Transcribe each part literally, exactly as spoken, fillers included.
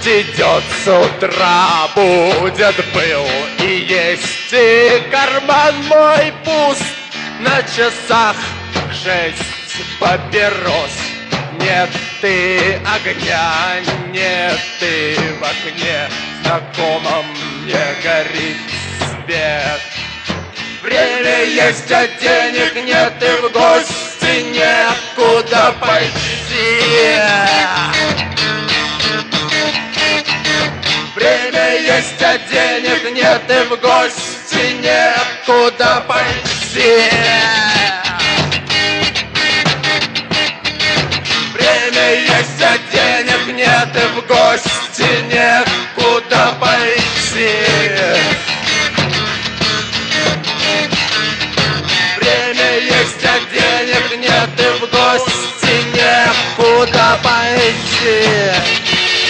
идет с утра, будет был и есть, и карман мой пуст. На часах шесть папирос. Нет ты огня, нет ты в окне, знакомом не горит свет. Время есть, а денег нет, и в гости некуда пойти. Время есть, а денег нет, и в гости некуда пойти. Время есть, а денег нет, и в гости некуда пойти. Время есть, а денег нет, и в гости некуда пойти.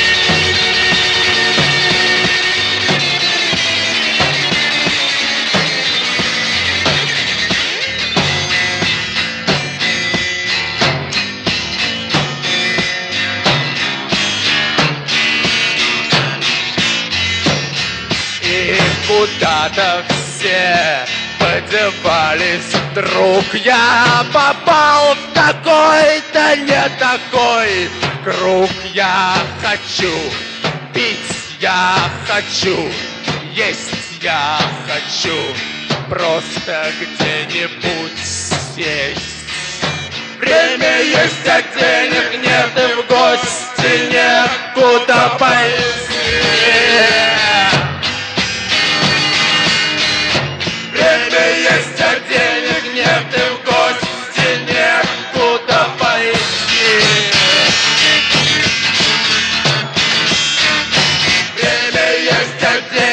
Куда-то все подевались вдруг. Я попал в какой-то не такой круг. Я хочу пить, я хочу есть, я хочу просто где-нибудь сесть. Время есть, а денег нет, и в гости некуда пойти. Время есть, а денег нет, и в гости некуда пойти. Время есть, а денег